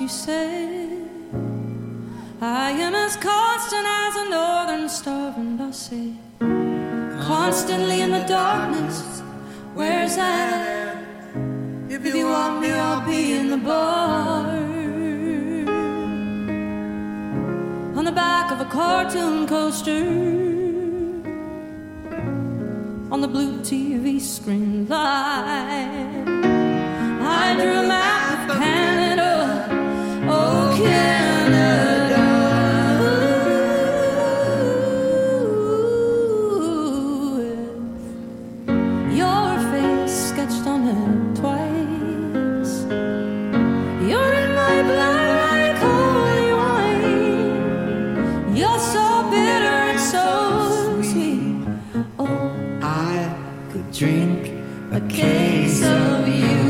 said, I am as constant as a northern star. And I said, constantly in the darkness, where's that? If you want me, I'll be in the bar, on the back of a cartoon coaster, on the blue TV screen light. I drew a map of Canada, oh Canada. With your face sketched on it twice. You're in my blood like holy wine. You're so bitter and so sweet. Oh, I could drink a case of you,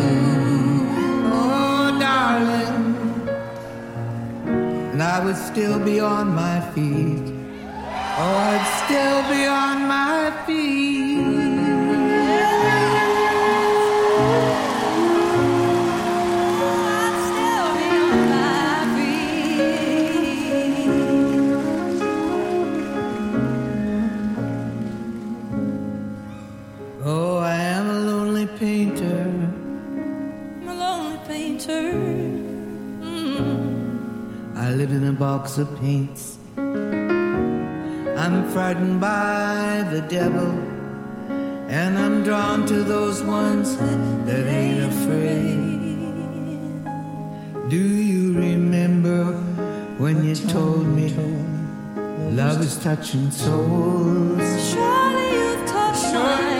oh darling, and I would still be on my feet. Oh, I'd still be on my feet. I'd still be on my feet. Oh, I am a lonely painter. I'm a lonely painter. I live in a box of paints. I'm frightened by the devil, and I'm drawn to those ones that ain't afraid. Do you remember when you told me love is touching souls? Surely you've touched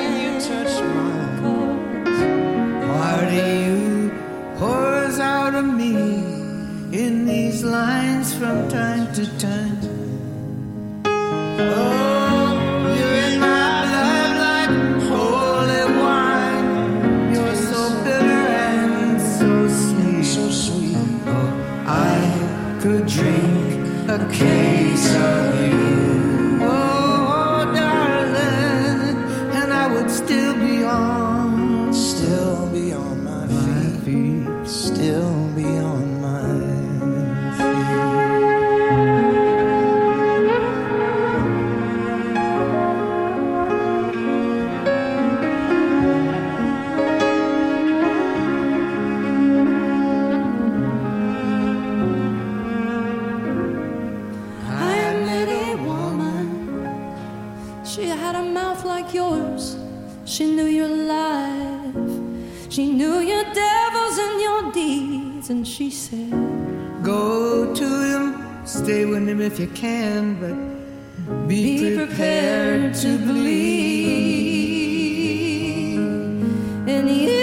mine. Part of you pours out of me in these lines from time to time. Oh, you're in my blood like holy wine. You're so bitter and so sweet, so sweet. Oh, I could drink a case of you, oh darling, and I would still be on my feet, still be on my yours. She knew your life, she knew your devils and your deeds, and she said, go to him, stay with him if you can, but be prepared to believe in you.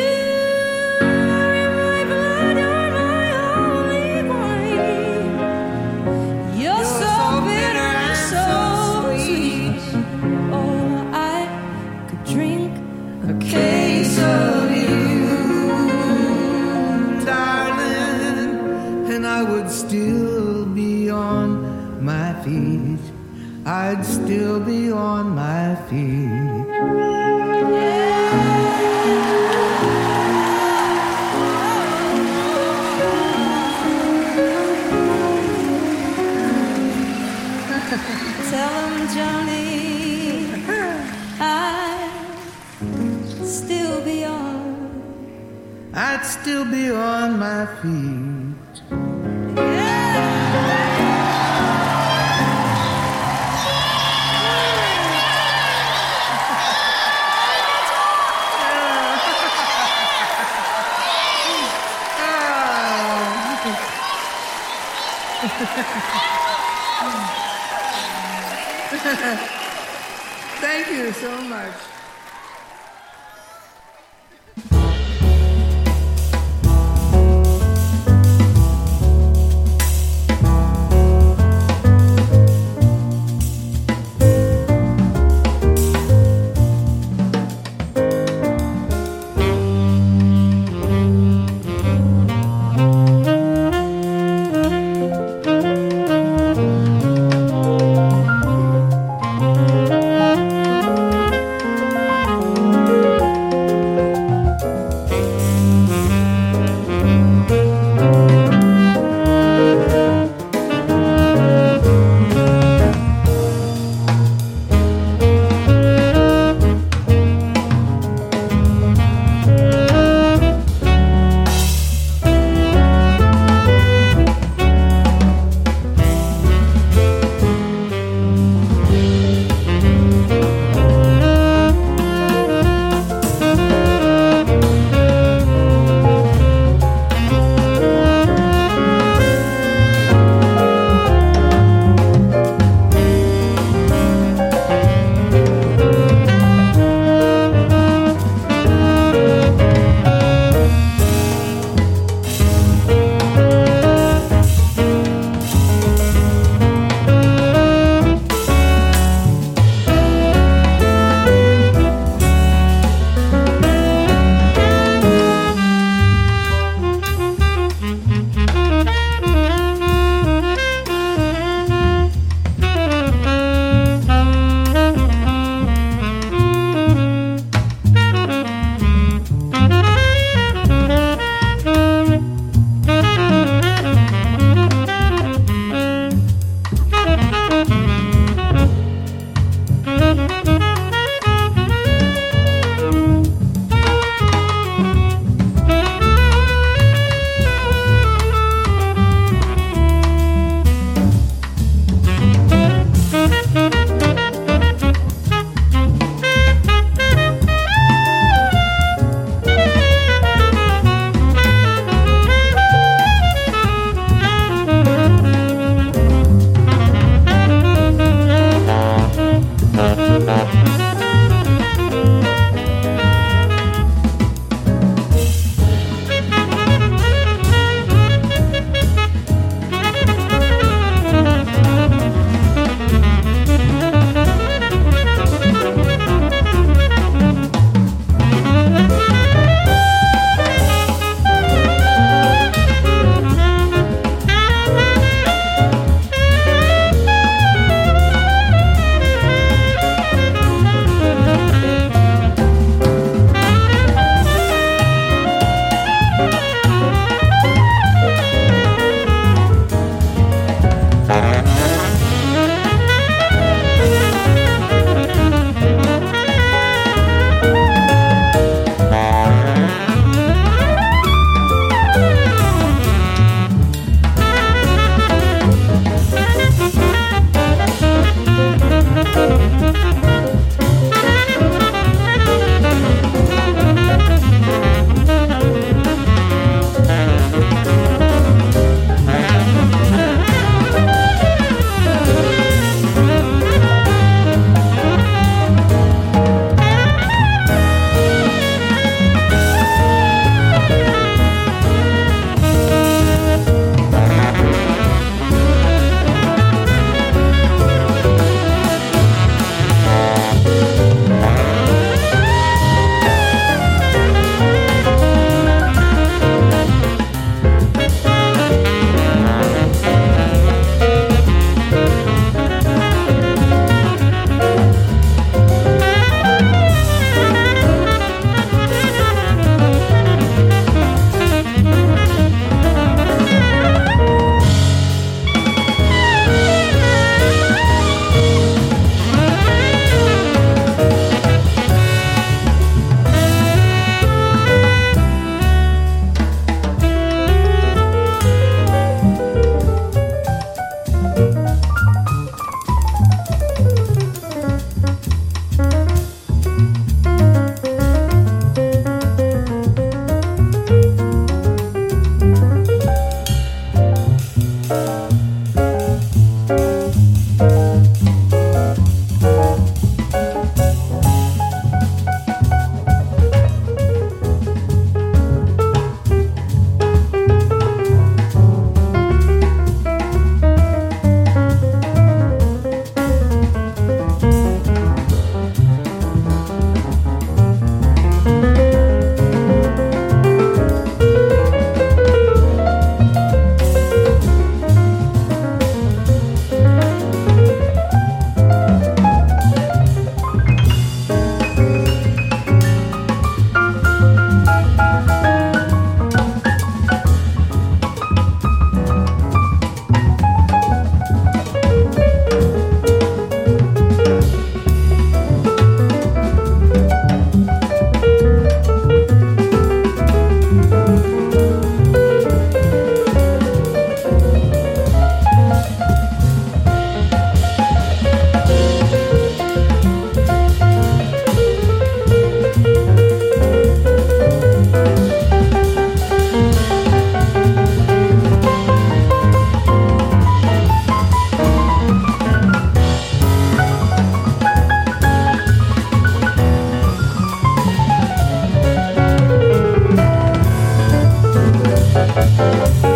Still be on my feet. I'd still be on my feet. Tell him, Johnny, I'd still be on my feet. Thank you so much.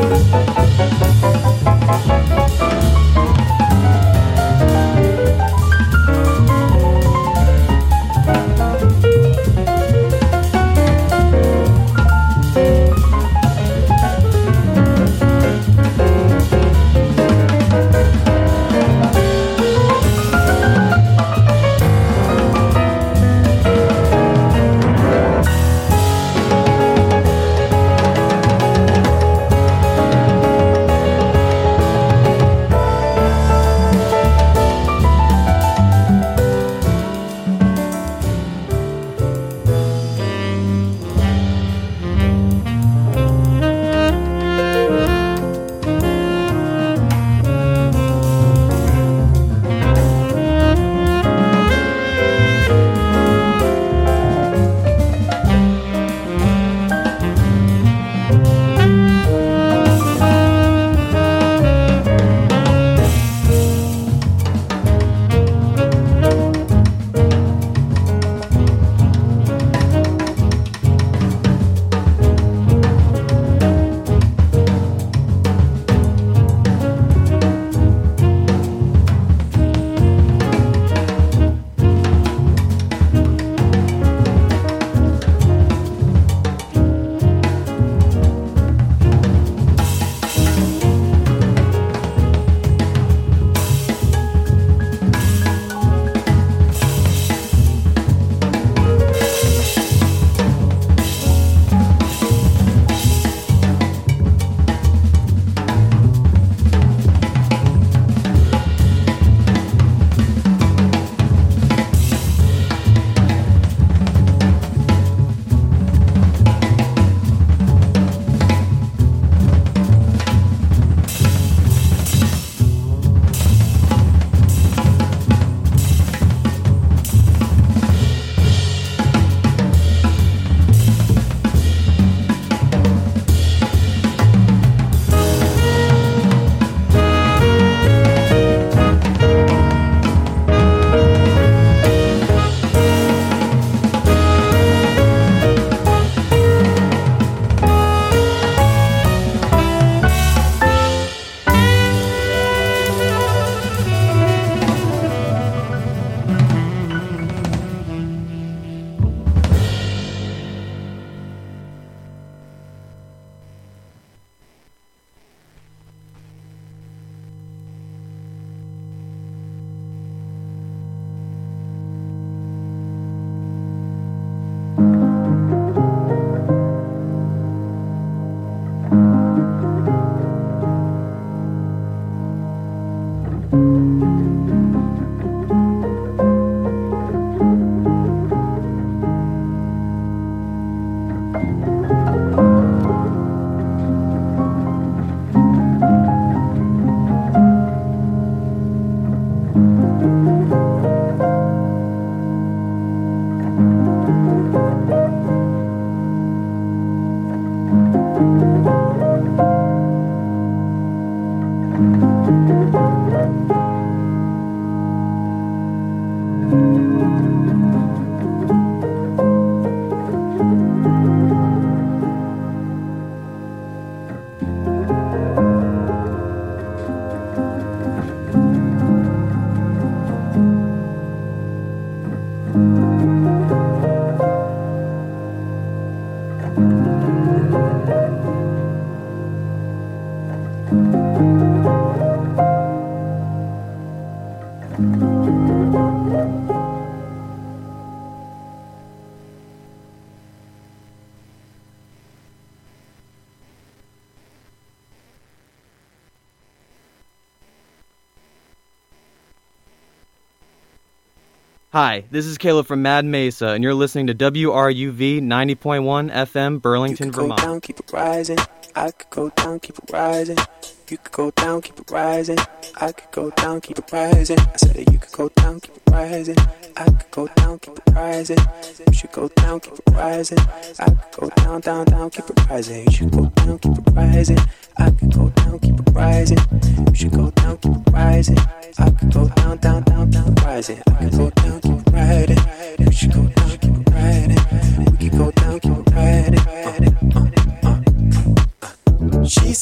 Hi, this is Caleb from Mad Mesa, and you're listening to WRUV 90.1 FM, Burlington, Vermont. You could go down, keep it rising. I could go down, keep it rising. You could go down, keep it rising. I could go down, keep it rising. I said that you could go down, keep it rising. I could go down, keep it rising. You should go down, keep it rising. I could go down, down, down, keep it rising. You should go down, keep it rising. I could go down, keep it rising. You should go down, keep it rising. I could go down, down, down, down, rising. I could go down, keep it riding. You should go down, keep it riding. We could go down, keep it riding. She said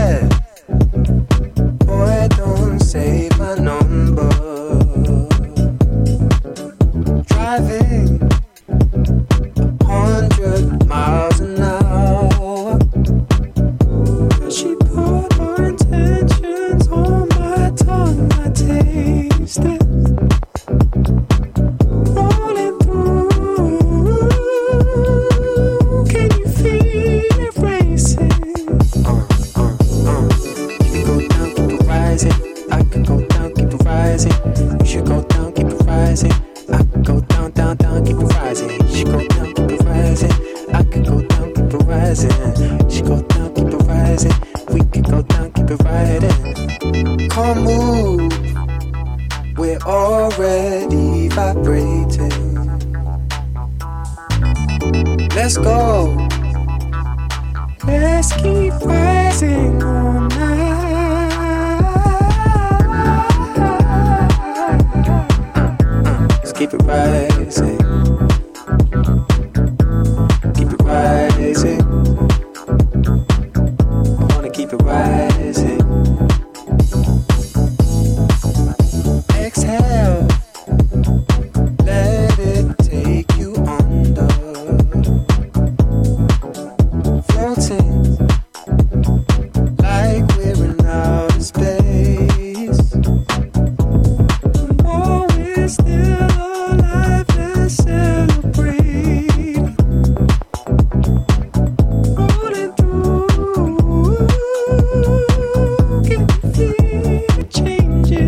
said, boy, don't save my number. Driving 100 miles an hour. She put her intentions on my tongue, I taste it. Rolling through, can you feel it racing? You go down, keep it rising. I could go down, keep it rising. You should go down, keep it rising. I could go down, down, down, keep it rising. You should go down, keep it rising. I could go down, keep it rising. You should go down, keep it rising. We could go down, keep it riding. Come move, we're already vibrating. Let's go. Let's keep rising all night. Let's keep it rising. Keep it rising. I wanna keep it rising. Exhale. Let it take you under. Floating like we're in outer space. The more we're still alive, let's celebrate. Rolling through, can you feel the changes?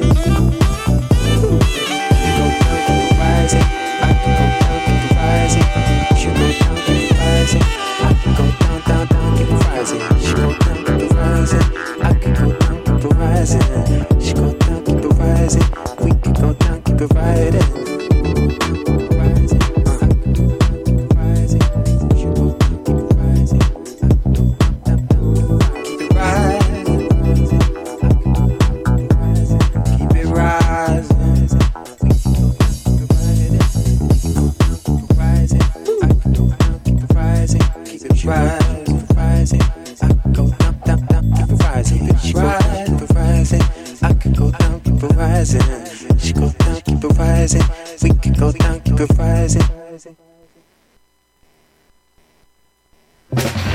Go down, keep it rising. I can go down, keep it rising. You should go down, keep it rising. I can go down, down, down, keep it rising. You should go down, keep it rising. I can go down, keep it rising. You should go down, keep it rising. We can go down, keep it riding. Rising, I can go down, keep it rising. You should go down, keep it rising. I can go down, down, down, keep it rising. I can go down, keep it rising. Keep it rising. We can go down, keep it riding. Keep it rising. I can go down, keep it rising. Keep it rising. I can go down, down, down, keep it rising. Keep it rising. I can go down, keep it rising. She go down, keep it rising. We can go down, keep it rising.